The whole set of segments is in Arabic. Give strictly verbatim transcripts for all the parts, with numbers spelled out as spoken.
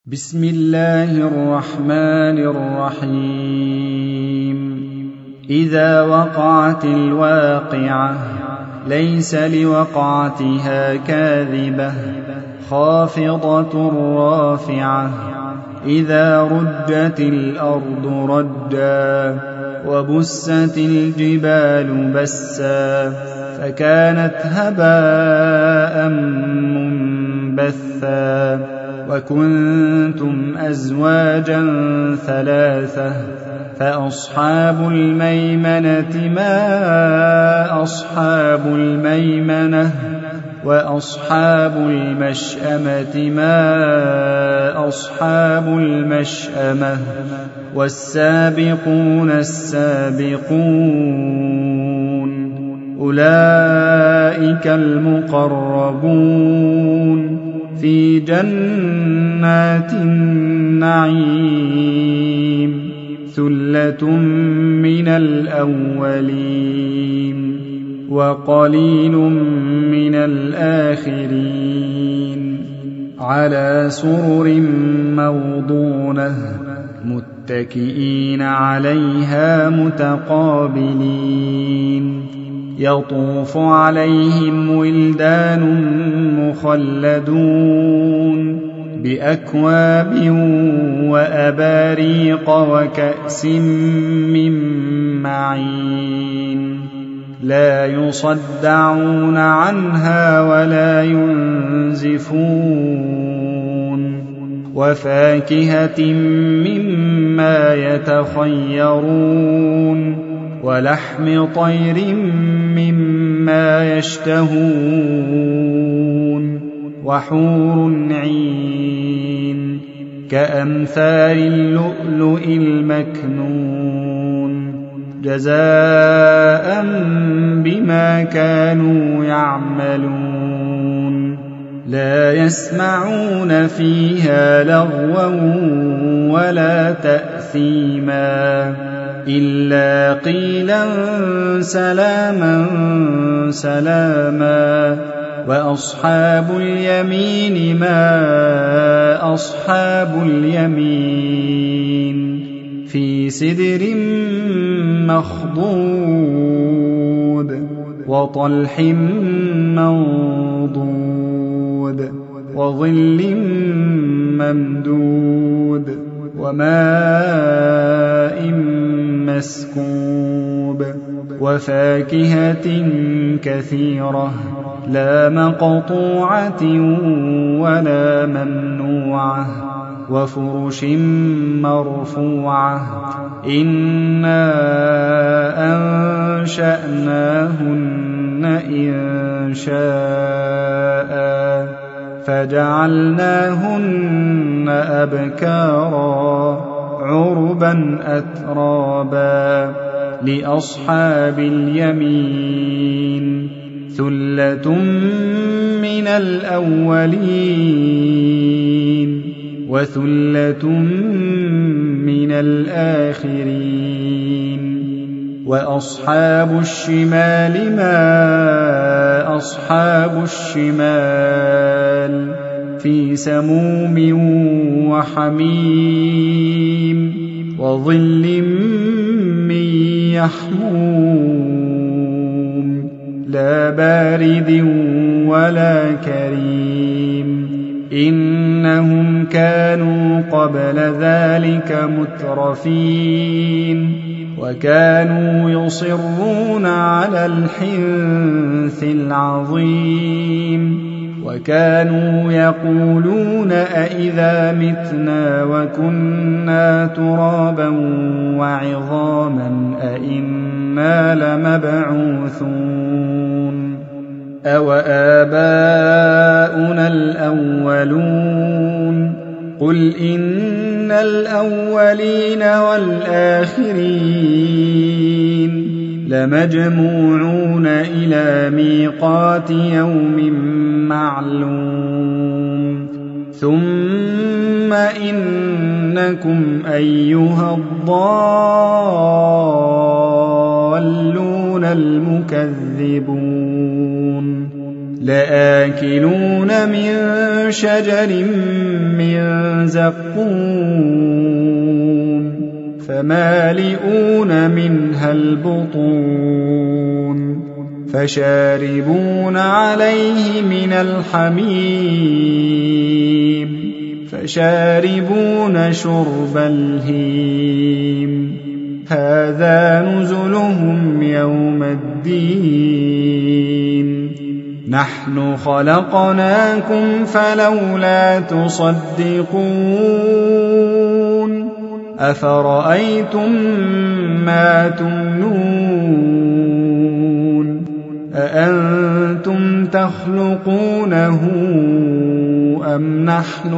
بسم الله الرحمن الرحيم إذا وقعت الواقعة ليس لوقعتها كاذبة خافضة رافعة إذا رجت الأرض رجا وبست الجبال بسا فكانت هباء منبثا وكنتم أزواجا ثلاثة فأصحاب الميمنة ما أصحاب الميمنة وأصحاب المشأمة ما أصحاب المشأمة والسابقون السابقون أولئك المقربون في جنات النعيم ثلة من الأولين وقليل من الآخرين على سرر موضونة متكئين عليها متقابلين يطوف عليهم ولدان مخلدون بأكواب وأباريق وكأس من معين لا يصدعون عنها ولا ينزفون وفاكهة مما يتخيرون ولحم طير مما يشتهون وحور عين كأمثال اللؤلؤ المكنون جزاء بما كانوا يعملون لا يسمعون فيها لغوا ولا تأثيما إلا قيلا سلاما سلاما وأصحاب اليمين ما أصحاب اليمين في سدر مخضود وطلح منضود وظل ممدود وماء مسكوب وفاكهة كثيرة لا مقطوعة ولا ممنوعة وفرش مرفوعة إنا أنشأناهن إنشاء فجعلناهن أبكارا عربا أترابا لأصحاب اليمين ثلة من الأولين وثلة من الآخرين وأصحاب الشمال ما أصحاب الشمال في سموم وحميم وظل من يحموم لا بارد ولا كريم إنهم كانوا قبل ذلك مترفين وكانوا يصرون على الحنث العظيم وكانوا يقولون أئذا متنا وكنا ترابا وعظاما أئنا لمبعوثون أو آباؤنا الأولون قل إن الأولين والآخرين لمجموعون إلى ميقات يوم معلوم ثم إنكم أيها الضالون المكذبون لآكلون من شجر من زقوم فمالئون منها البطون فشاربون عليه من الحميم فشاربون شرب الهيم هذا نزلهم يوم الدين نحن خلقناكم فلولا تصدقون أفرأيتم ما تمنون أأنتم تخلقونه أم نحن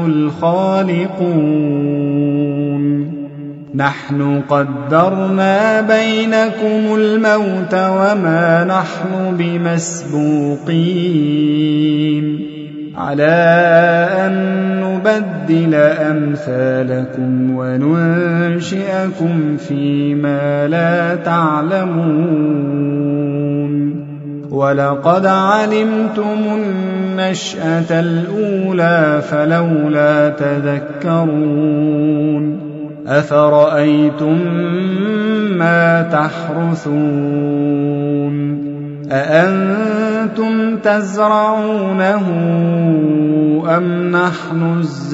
الخالقون نحن قدرنا بينكم الموت وما نحن بمسبوقين على أن نبدل أمثالكم وننشئكم فيما لا تعلمون ولقد علمتم النشأة الأولى فلولا تذكرون أفرأيتم ما تحرثون أأنتم تزرعونه أم نحن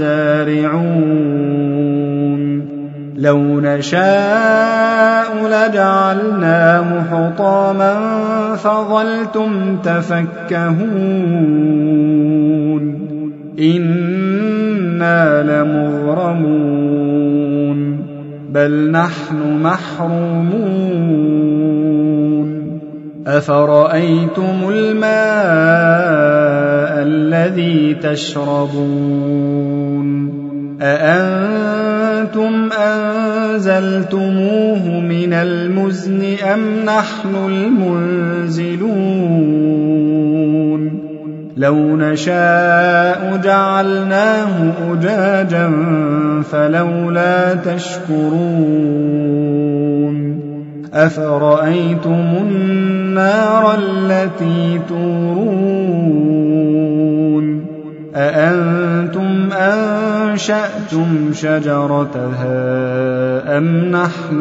الزارعون لو نشاء لجعلناه حطاما فظلتم تفكهون إنا لمغرمون بل نحن محرومون أفرأيتم الماء الذي تشربون أأنتم أنزلتموه من المزن أم نحن المنزلون لو نشاء جعلناه أجاجا فلولا تشكرون أفرأيتم النار التي تورون أأنتم أنشأتم شجرتها أم نحن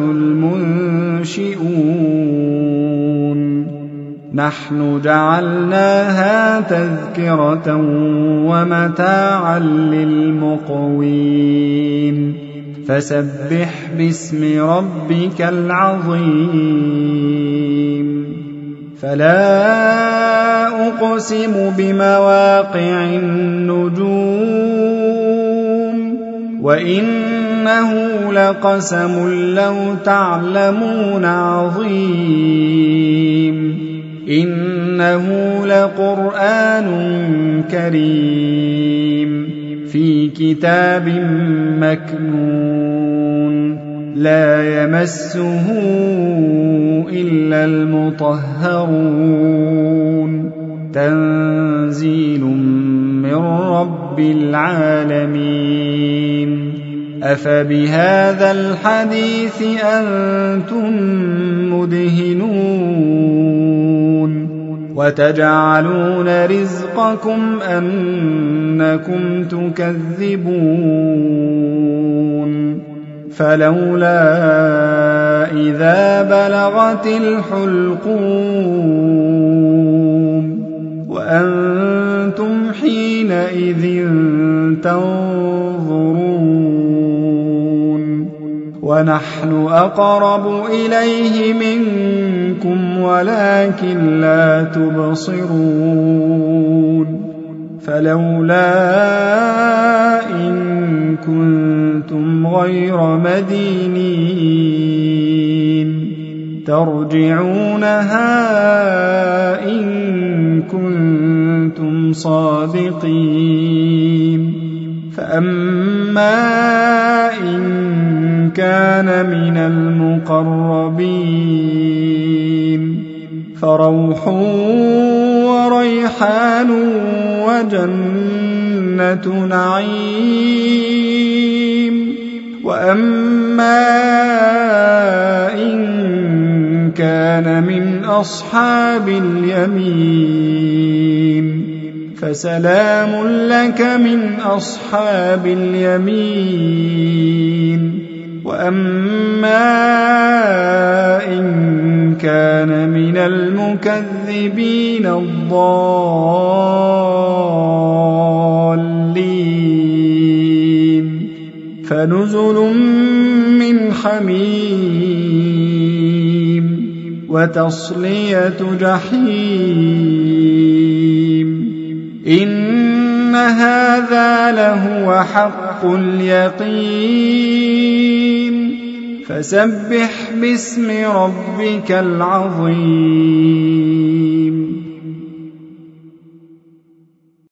المنشئون نحن جعلناها تذكرة ومتاعا للمقوين فسبح باسم ربك العظيم فلا أقسم بمواقع النجوم وإنه لقسم لو تعلمون عظيم إنه لقرآن كريم في كتاب مكنون لا يمسه إلا المطهرون تنزيل من رب العالمين أفبهذا الحديث أنتم مدهنون وتجعلون رزقكم أنكم تكذبون فلولا إذا بلغت الحلقوم وأنتم حينئذ تنظرون ونحن أقرب إليه منكم ولكن لا تبصرون فلولا إن كنتم غير مدينين ترجعونها إن كنتم صادقين فأما إن كان من المقربين فروح وريحان وجنة نعيم وأما إن كان من أصحاب اليمين فسلام لك من أصحاب اليمين وأما إن كان من المكذبين الضالين فنزل من حميم وتصلية جحيم إن هذا لهو حق اليقين فسبح باسم ربك العظيم